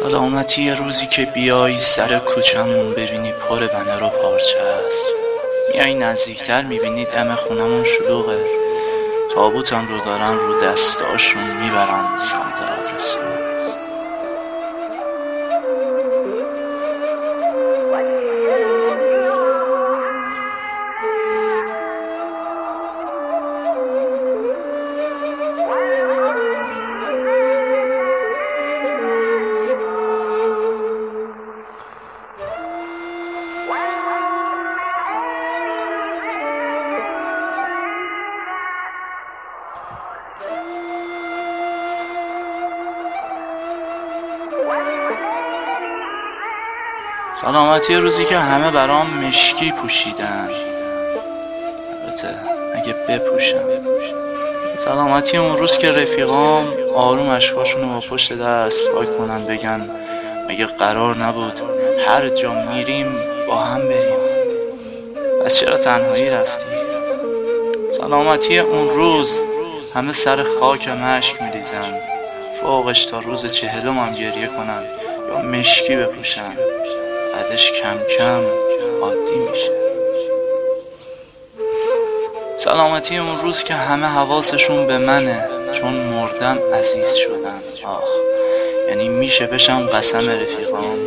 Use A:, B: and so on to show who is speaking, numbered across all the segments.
A: سلامتی یه روزی که بیایی سر کوچمون ببینی پر بنر و پارچه است، میایی نزدیکتر میبینی دم خونمون شلوغه، تابوتم رو دارن رو دستاشون میبرن سمت آبرسون. سلامتی روزی که همه برام مشکی پوشیدن، البته اگه بپوشم. سلامتی اون روز که رفیقام آروم اشکاشونو با پشت دست پاک کنن، بگن مگه قرار نبود هر جا میریم با هم بریم، پس چرا تنهایی رفتی؟ سلامتی اون روز همه سر خاک مشک میریزن، فوقش تا روز 40 هم گریه کنن یا مشکی بپوشن، بعدش کم کم عادی میشه. سلامتی اون روز که همه حواسشون به منه، چون مردم عزیز شدم. آخ، یعنی میشه بشم قسم رفیقام.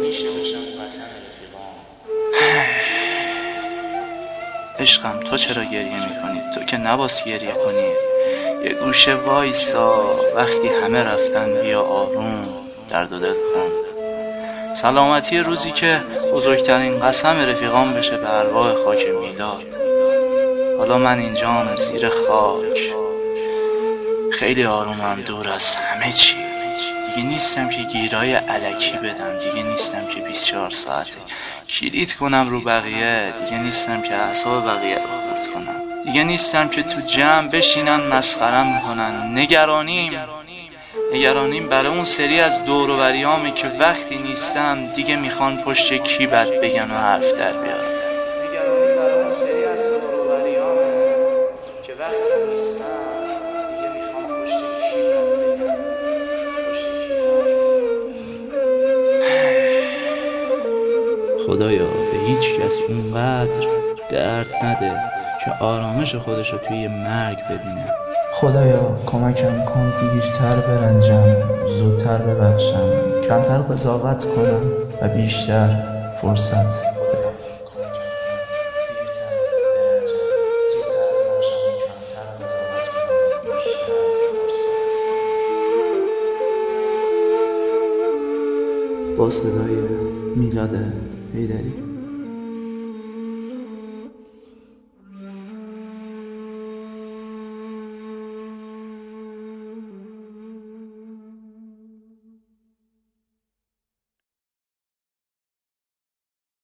A: عشقم تو چرا گریه میکنی؟ تو که نباس گریه کنی. یه گوشه وایسا، وقتی همه رفتن بیا آروم درد و دل کن. سلامتی روزی که بزرگترین قسم رفیقام بشه به ارواح خاک میلاد. حالا من اینجام زیر خاک، خیلی آرومم دور از همه چی. دیگه نیستم که گیرای الکی بدم، دیگه نیستم که 24 ساعته کلید کنم رو بقیه، دیگه نیستم که اعصاب بقیه رو خورد کنم، دیگه نیستم که تو جمع بشینن مسخرم کنن. نگرانیم برای اون سری از دور و بریامه که وقتی نیستم دیگه میخوان پشت کی بد بگن و حرف در بیارن. نگرانیم برای اون سری از دور و بریامه که وقتی نیستم دیگه میخوان پشت کی بد بگن، پشت کی. خدایا به هیچ کس اونقدر درد نده که آرامش خودشو توی مرگ ببینه.
B: خدایا کمکم کن دیرتر برنجم، زودتر ببخشم، کمتر قضاوت کنم و بیشتر فرصت.
A: با صدای میلاد حیدری.